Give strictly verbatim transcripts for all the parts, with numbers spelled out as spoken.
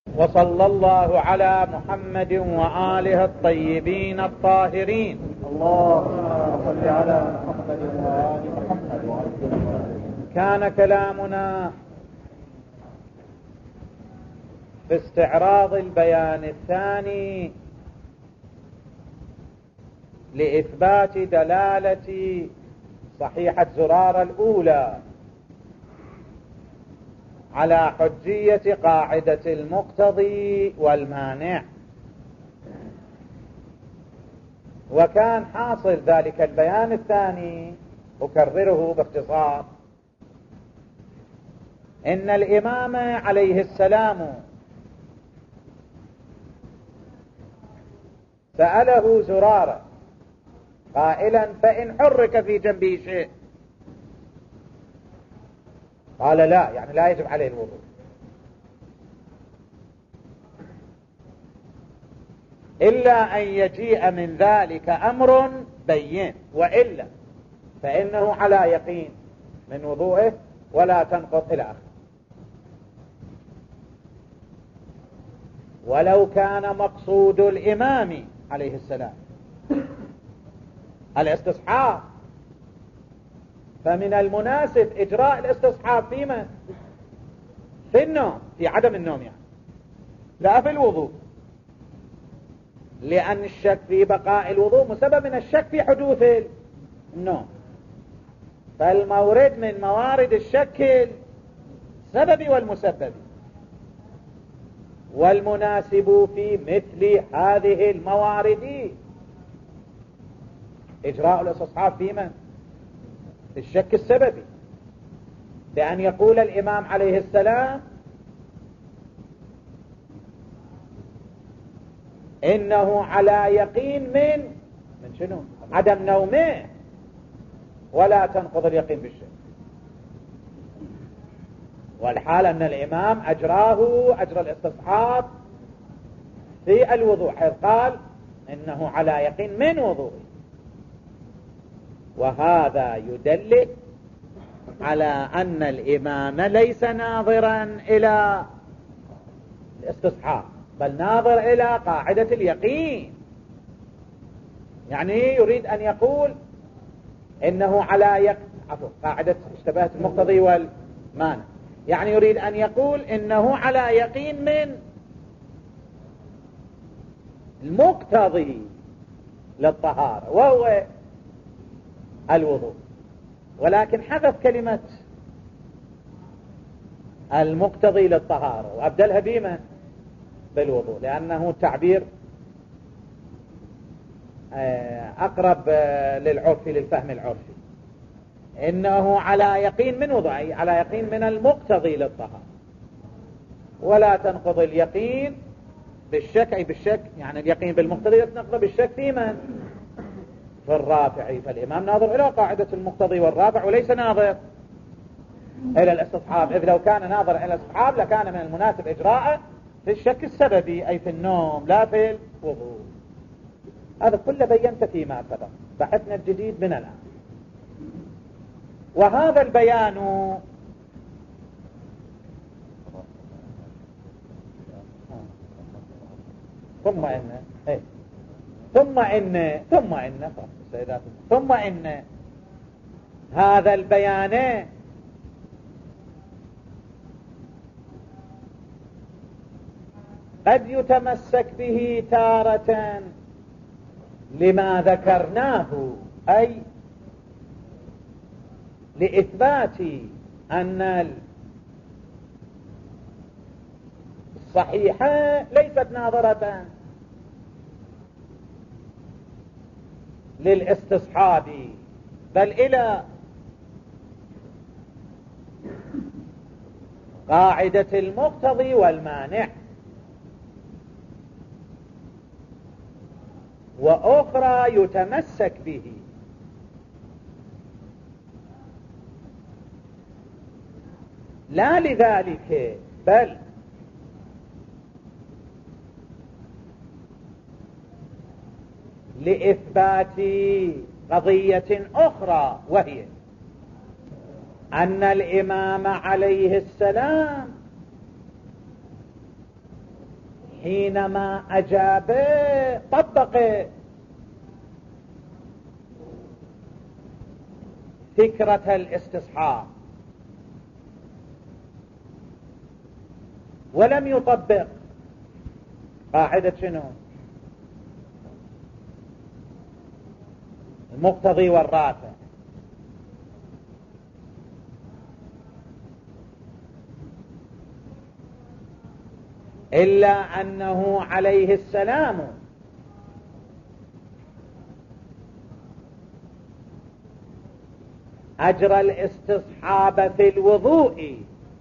وصلى الله على محمد وآله الطيبين الطاهرين. اللهم صل على محمد وآل محمد. كان كلامنا في استعراض البيان الثاني لإثبات دلالة صحيحة زرارة الأولى على حجية قاعدة المقتضي والمانع. وكان حاصل ذلك البيان الثاني، أكرره باختصار، إن الإمام عليه السلام سأله زرارة قائلا: فإن حرك في جنبه شيء؟ قال: لا، يعني لا يجب عليه الوضوء. إلا أن يجيء من ذلك أمر بين، وإلا فإنه على يقين من وضوءه ولا تنقض إلى آخره. ولو كان مقصود الإمام عليه السلام الاستصحاب، فمن المناسب إجراء الاستصحاب في من؟ في النوم، في عدم النوم يعني، لا في الوضوء، لأن الشك في بقاء الوضوء مسبب من الشك في حدوث النوم. فالمورد من موارد الشك السبب والمسبب، والمناسب في مثل هذه الموارد إجراء الاستصحاب في من؟ في الشك السببي، بأن يقول الإمام عليه السلام: إنه على يقين من من شنو؟ عدم نومه، ولا تنقض اليقين بالشك. والحال أن الإمام أجراه أجر الاستصحاب في الوضوء، حيث قال: إنه على يقين من وضوءه. وهذا يدل على أن الإمام ليس ناظرا إلى الاستصحاب، بل ناظر إلى قاعدة اليقين. يعني يريد أن يقول إنه على يقين، عفوا، قاعدة اشتباهة المقتضي والمانع، يعني يريد أن يقول إنه على يقين من المقتضي للطهارة وهو الوضوء، ولكن حذف كلمة المقتضي للطهارة وأبدلها بما بالوضوء، لأنه تعبير أقرب للعرفي، للفهم العرفي. إنه على يقين من وضوء، أي على يقين من المقتضي للطهارة، ولا تنقض اليقين بالشك، أي بالشك يعني اليقين بالمقتضي تنقض بالشك في من؟ في الرافع. فالإمام ناظر إلى قاعدة المقتضي والرافع وليس ناظر إلى الاستصحاب، إذ لو كان ناظر إلى الاستصحاب لكان من المناسب إجراءه في الشك السببي، أي في النوم، لا في الوضوء. هذا كله بينت فيما سبق، بحثنا الجديد من الآن. وهذا البيان ثم إن إيه ثم إن ثم إن ثم إن هذا البيان قد يتمسك به تارة لما ذكرناه، أي لإثبات أن الصحيحة ليست ناظرة للاستصحاب، بل إلى قاعدة المقتضي والمانع. وأخرى يتمسك به لا لذلك، بل لإثبات قضية أخرى، وهي أن الإمام عليه السلام حينما أجاب طبق فكرة الاستصحاب ولم يطبق قاعدة شنو؟ المقتضي والرافع. إلا أنه عليه السلام أجرى الاستصحاب في الوضوء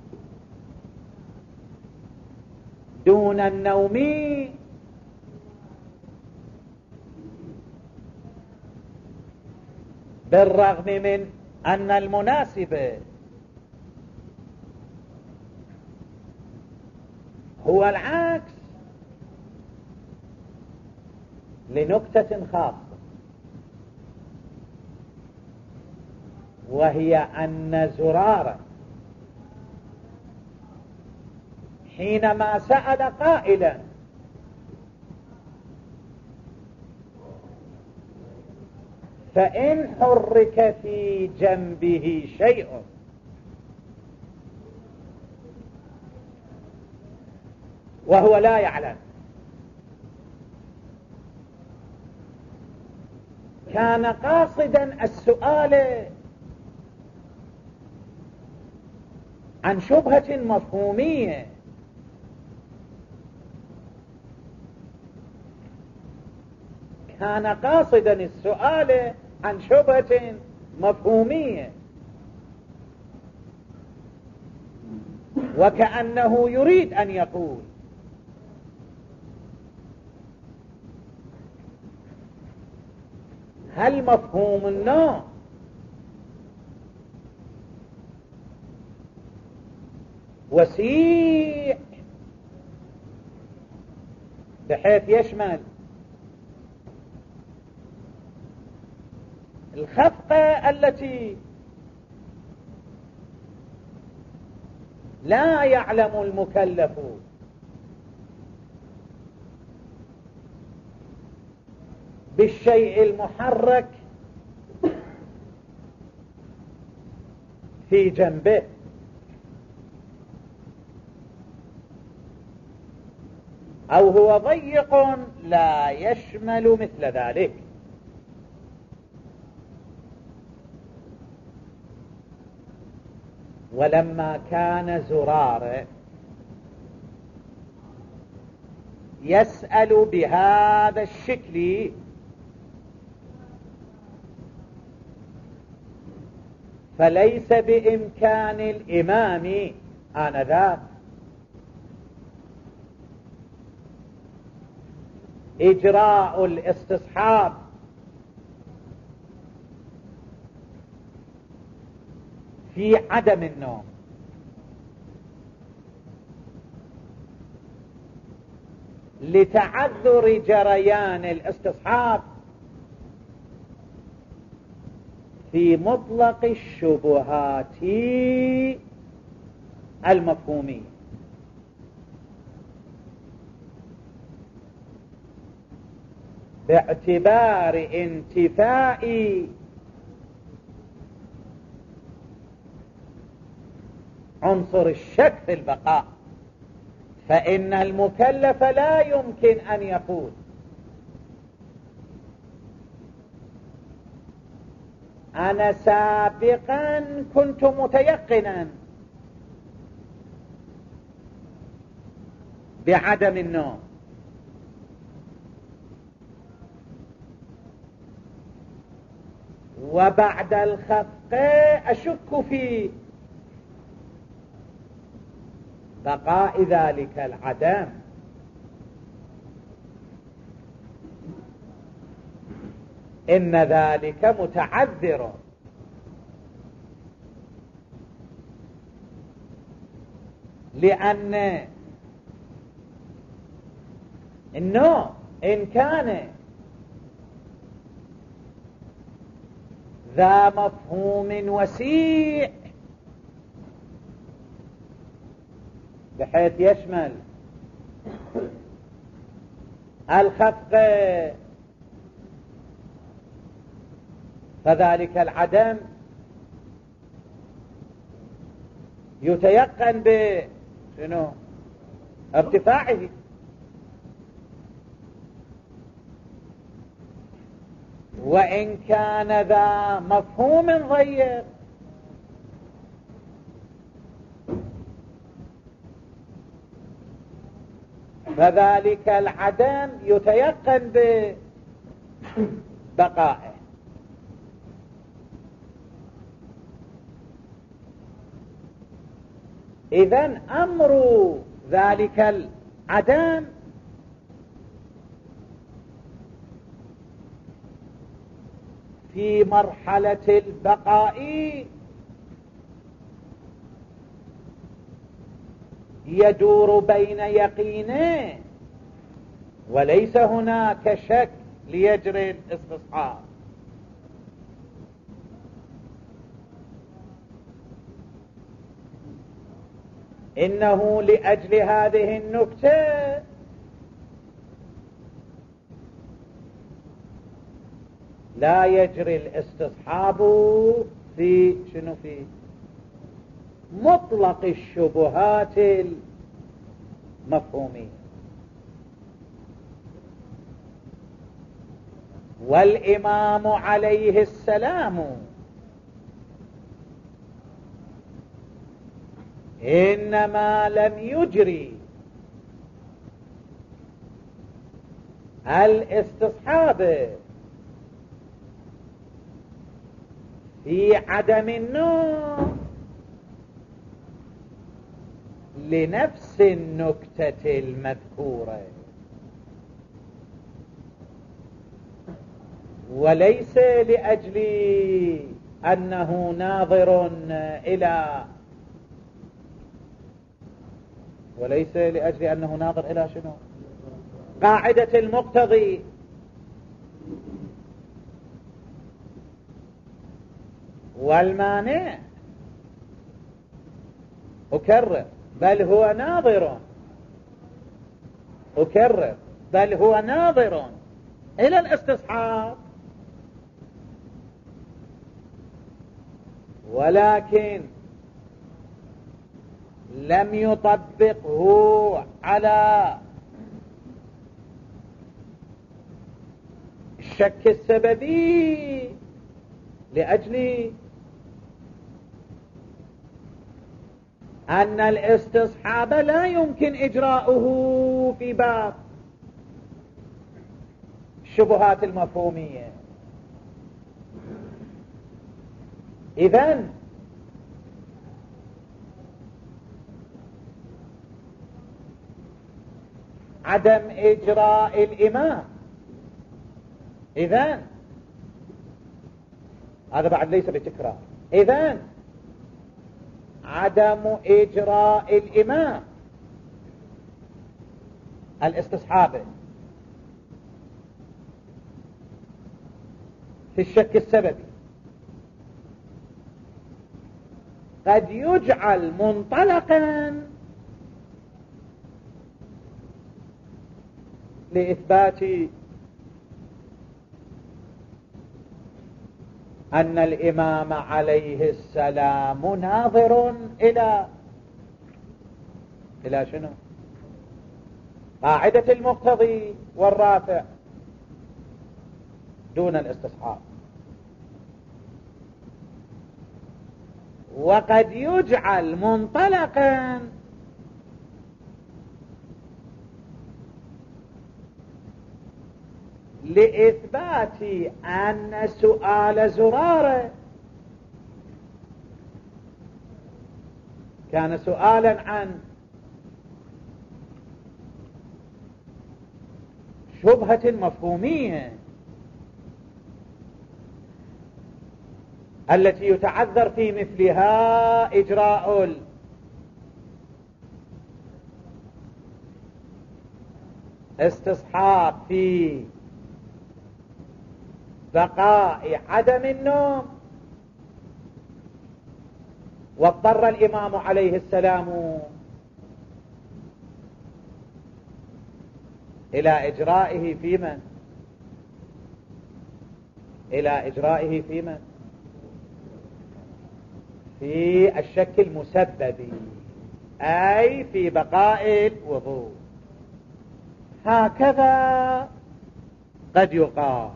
دون النوم، بالرغم من أن المناسب هو العكس لنكتة خاصة، وهي أن زرارة حينما سأل قائلا فإن حرك في جنبه شيء وهو لا يعلم، كان قاصدا السؤال عن شبهة مفهومية، كان قاصدا السؤال عن شبهة مفهومية، وكأنه يريد أن يقول هل مفهوم النوع وسيع بحيث يشمل الخفقة التي لا يعلم المكلف بالشيء المحرك في جنبه، أو هو ضيق لا يشمل مثل ذلك. ولما كان زرار يسأل بهذا الشكل فليس بإمكان الإمام آنذاك إجراء الاستصحاب في عدم النوم، لتعذر جريان الاستصحاب في مطلق الشبهات المفهومية، باعتبار انتفاء عنصر الشك في البقاء. فإن المكلف لا يمكن أن يقول أنا سابقا كنت متيقنا بعدم النوم، وبعد الخفق أشك في بقاء ذلك العدم. إن ذلك متعذر، لأن النوم إن كان ذا مفهوم وسيع بحيث يشمل الخفق فذلك العدم يتيقن بشنو ارتفاعه، وإن كان ذا مفهوم ضيق فذلك العدم يتيقن ببقائه. إذن أمر ذلك العدم في مرحلة البقاء يدور بين يقينين، وليس هناك شك ليجري الاستصحاب. إنه لأجل هذه النكتة لا يجري الاستصحاب في شنو في مطلق الشبهات المفهومية. والإمام عليه السلام إنما لم يجري الاستصحاب في عدم النوم لنفس النكتة المذكورة، وليس لأجل أنه ناظر إلى وليس لأجل أنه ناظر إلى شنو قاعدة المقتضي. والمانع أكرر بل هو ناظر أكرر بل هو ناظر إلى الاستصحاب، ولكن لم يطبقه على الشك السببي لأجل أن الاستصحاب لا يمكن إجراؤه في باب الشبهات المفهومية. إذن عدم إجراء الإمام، إذن هذا بعد ليس بتكرار، إذن عدم إجراء الإمام الاستصحاب في الشك السببي قد يجعل منطلقا لإثبات أن الإمام عليه السلام ناظر إلى إلى شنو قاعدة المقتضي والرافع دون الاستصحاب. وقد يجعل منطلقا لإثبات أن سؤال زرارة كان سؤالا عن شبهة مفهومية التي يتعذر في مثلها إجراء الاستصحاب في بقاء عدم النوم، واضطر الإمام عليه السلام إلى إجرائه في من؟ إلى إجرائه في من؟ في الشك المسبب، أي في بقاء الوضوء. هكذا قد يقال.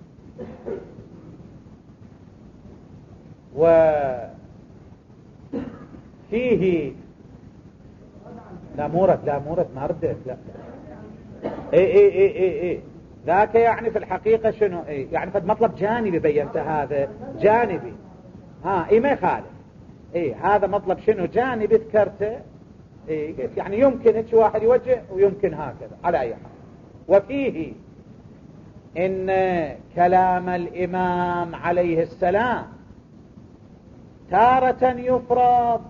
وفيه لا مورد لا مورد ما ردت لا اي اي اي اي اي ذاك يعني في الحقيقة شنو اي يعني فد مطلب جانبي بينت هذا جانبي. ها اي ما يخالف. اي هذا مطلب شنو جانبي ذكرته. اي يعني يمكن هيك واحد يوجه ويمكن هكذا على اي حال. وفيه ان كلام الامام عليه السلام تارة يفرض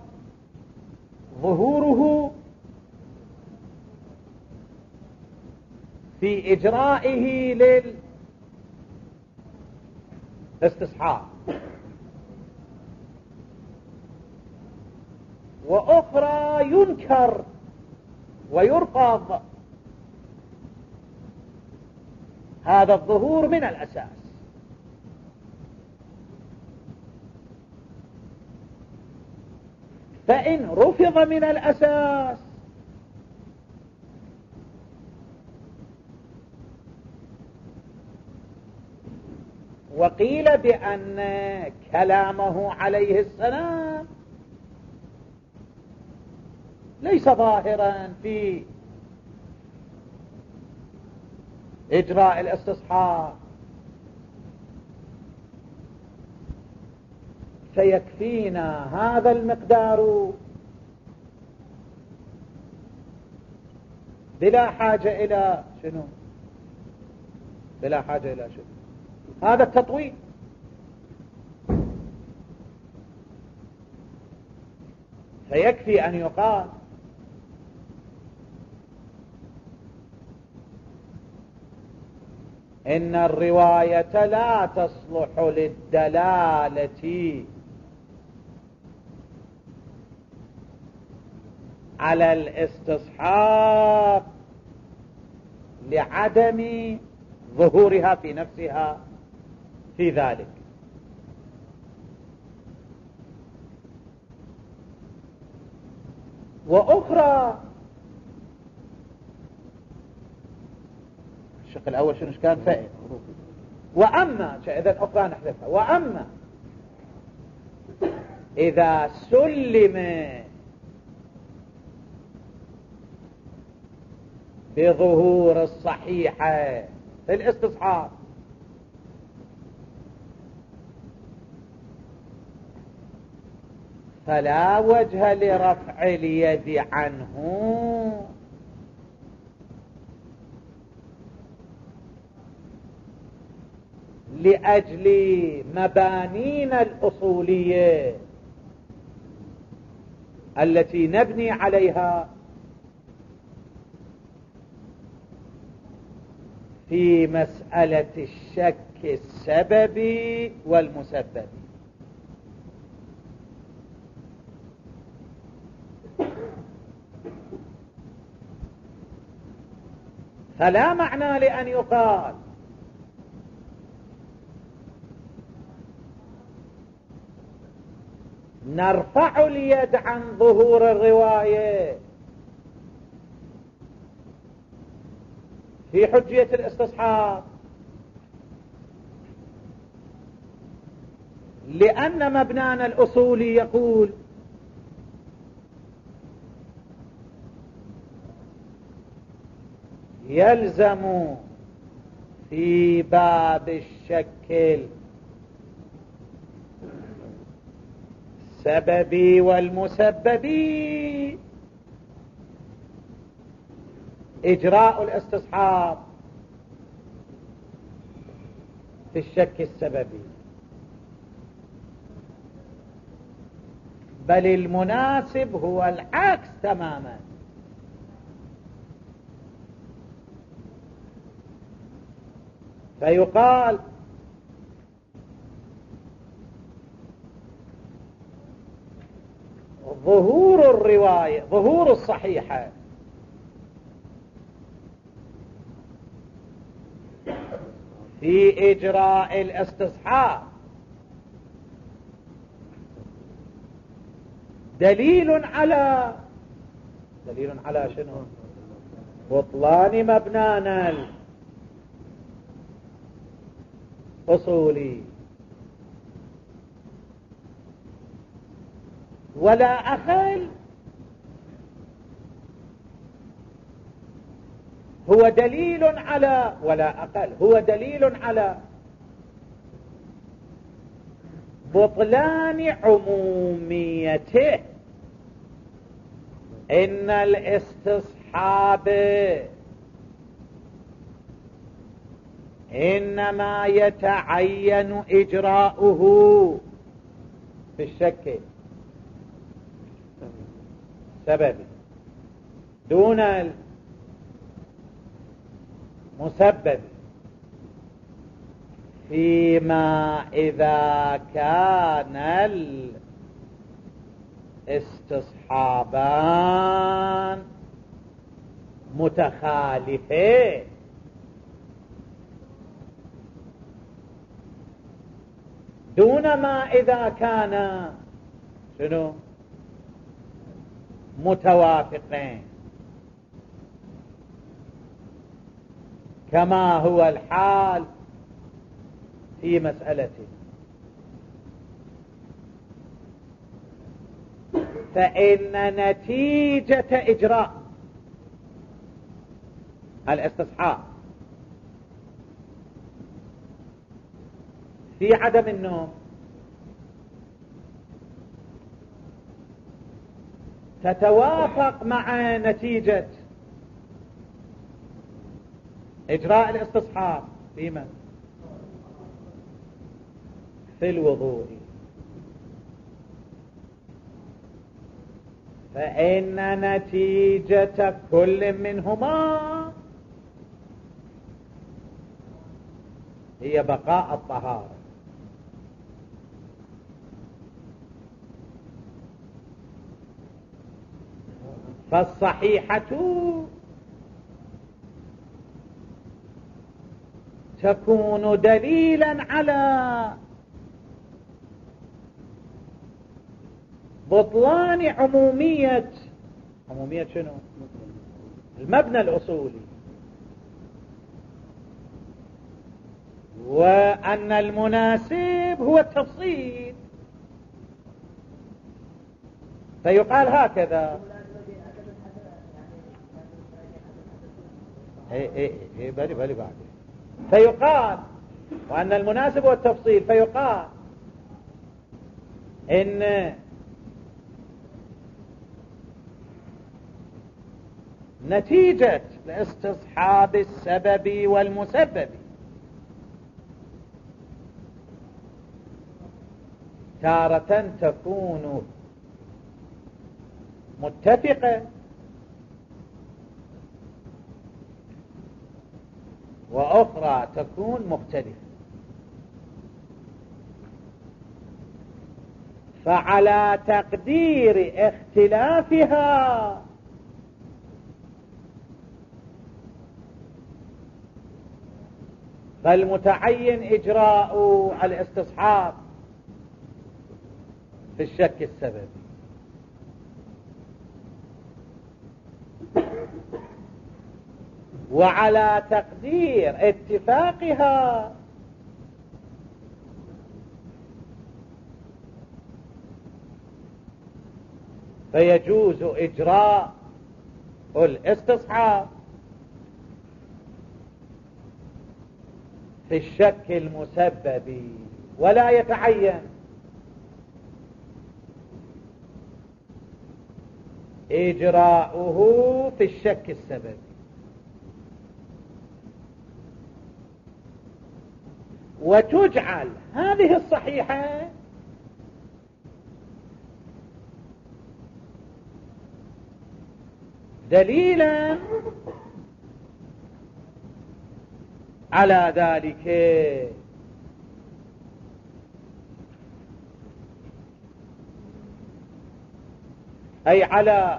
ظهوره في إجرائه للاستصحاب، وأخرى ينكر ويرفض هذا الظهور من الأساس. فإن رفض من الأساس وقيل بأن كلامه عليه السلام ليس ظاهرا في إجراء الاستصحاب، فيكفينا هذا المقدار بلا حاجة إلى شنو؟ بلا حاجة إلى شنو؟ هذا التطويل. فيكفي أن يقال إن الرواية لا تصلح للدلالة على الاستصحاب لعدم ظهورها في نفسها في ذلك. وأخرى الشق الأول شنو كان فائد. وأما إذا أخرى نحذفها. وأما إذا سلم بظهور الصحيحة في الاستصحاب فلا وجه لرفع اليد عنه لأجل مبانينا الأصولية التي نبني عليها في مسألة الشك السببي والمسبب. فلا معنى لأن يقال نرفع اليد عن ظهور الرواية في حجية الاستصحاب، لأن مبنانا الأصولي يقول يلزم في باب الشك السببي والمسببي إجراء الاستصحاب في الشك السببي، بل المناسب هو العكس تماما. فيقال ظهور الرواية ظهور الصحيحة في إجراء الاستصحاب دليل على دليل على شنو؟ بطلان مبنانا الأصولي، ولا أقل هو دليل على ولا أقل هو دليل على بطلان عموميته. إن الاستصحاب إنما يتعين إجراؤه في الشك سبب دون المسبب، فيما إذا كان الاستصحابان متخالفين، دون ما إذا كان شنو متوافقين، كما هو الحال في مسألته. فإن نتيجة إجراء الاستصحاب في عدم النوم تتوافق مع نتيجة إجراء الاستصحاب في من؟ في الوضوء. فإن نتيجة كل منهما هي بقاء الطهارة. فالصحيحة تكون دليلا على بطلان عمومية عمومية شنو؟ المبنى الأصولي، وأن المناسب هو التفصيل. فيقال هكذا اي اي اي بالي بالي بعد فيقال وأن المناسب هو التفصيل. فيقال إن نتيجة الاستصحاب السبب والمسبب تارة تكون متفقة، وأخرى تكون مختلفة. فعلى تقدير اختلافها فالمتعين إجراء الاستصحاب في الشك السببي. وعلى تقدير اتفاقها فيجوز إجراء الاستصحاب في الشك المسبب، ولا يتعين إجراؤه في الشك السببي. وتجعل هذه الصحيحة دليلا على ذلك، أي على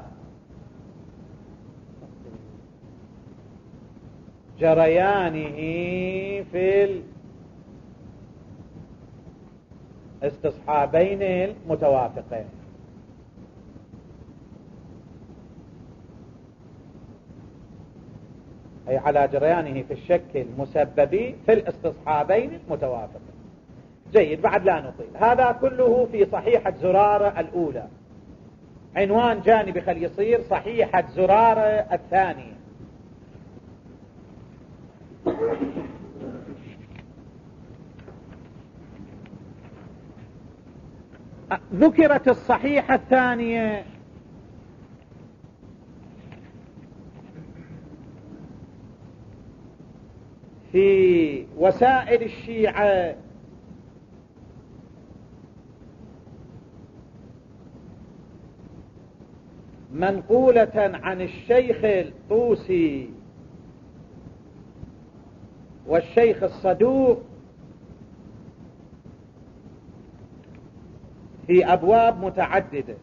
جريانه في استصحابين المتوافقين. أي على جريانه في الشك المسبب في الاستصحابين المتوافقين. جيد، بعد لا نطيل. هذا كله في صحيحة زرارة الأولى. عنوان جانبي خل يصير صحيحة زرارة الثانية. ذكرت الصحيحة الثانية في وسائل الشيعة منقولة عن الشيخ الطوسي والشيخ الصدوق في أبواب متعددة.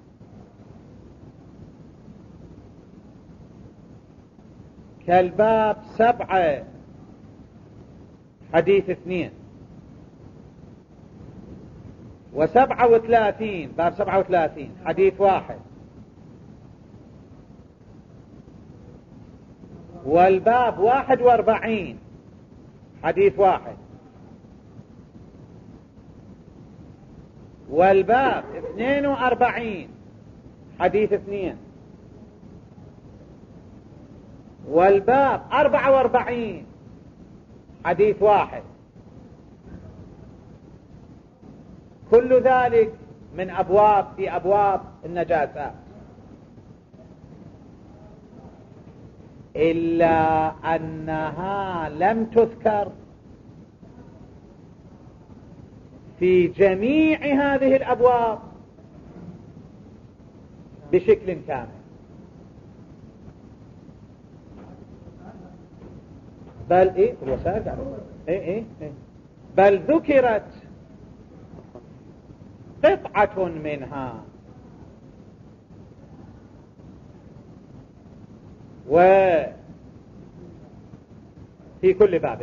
كالباب سبعة حديث اثنين، وسبعة وثلاثين باب سبعة وثلاثين حديث واحد، والباب واحد واربعين حديث واحد، والباب اثنين واربعين حديث اثنين، والباب اربعة واربعين حديث واحد. كل ذلك من أبواب في أبواب النجاسات، إلا أنها لم تذكر في جميع هذه الأبواب بشكل كامل، بل إيه الوسائل إيه إيه إيه بل ذكرت قطعة منها، وفي كل باب.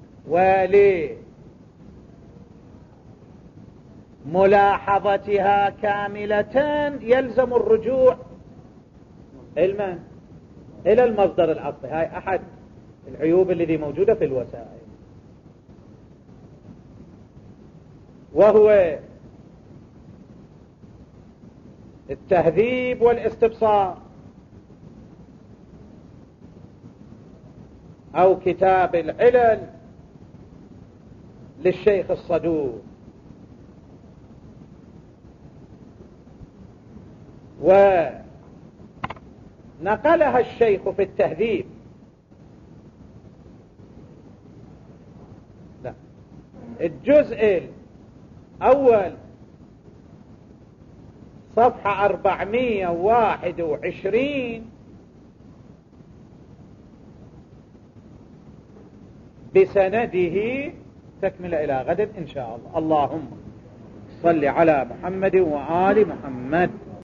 ولملاحظتها كاملة يلزم الرجوع إلى إلى المصدر الأصلي. هاي أحد العيوب الذي موجودة في الوسائل، وهو التهذيب والاستبصار، أو كتاب العلل للشيخ الصدوق، ونقلها الشيخ في التهذيب. لا، الجزء الأول صفحة أربعمائة وواحد وعشرين بسنده. تكمل إلى غد إن شاء الله. اللهم صل على محمد وآل محمد.